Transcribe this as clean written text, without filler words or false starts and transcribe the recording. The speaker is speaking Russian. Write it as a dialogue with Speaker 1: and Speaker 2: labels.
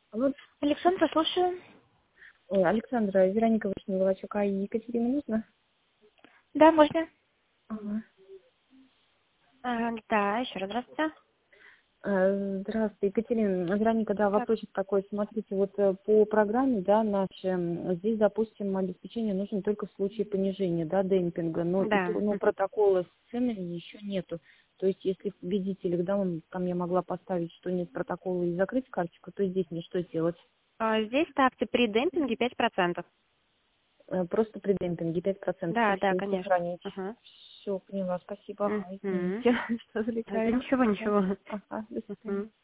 Speaker 1: Вот,
Speaker 2: Александра, слушаю.
Speaker 1: ой, Александра, Вероника Вышнева-Волочук, а Екатерина нужно?
Speaker 2: Да, можно.
Speaker 1: Ага.
Speaker 2: Да, еще раз здравствуйте.
Speaker 1: Здравствуйте, Екатерина. Вероника, да,
Speaker 2: Так.
Speaker 1: вопросик такой. Смотрите, вот по программе, да, нашей, здесь, допустим, обеспечение нужно только в случае понижения, да, демпинга, но,
Speaker 2: Да.
Speaker 1: протокола с ценами еще нету. То есть, если в победителях, да, там я могла поставить, что нет протокола и закрыть карточку, то здесь мне что делать?
Speaker 2: Здесь ставьте при демпинге 5%.
Speaker 1: Просто при демпинге 5%.
Speaker 2: Да, да,
Speaker 1: Хорошо,
Speaker 2: конечно.
Speaker 1: сохранить.
Speaker 2: Ага.
Speaker 1: Все, поняла, спасибо. Ага,
Speaker 2: Мгм.
Speaker 1: извините, что
Speaker 2: Да
Speaker 1: отвлекаю.
Speaker 2: ничего,
Speaker 1: Ага,
Speaker 2: ничего.
Speaker 1: ага, до свидания.
Speaker 2: Мгм.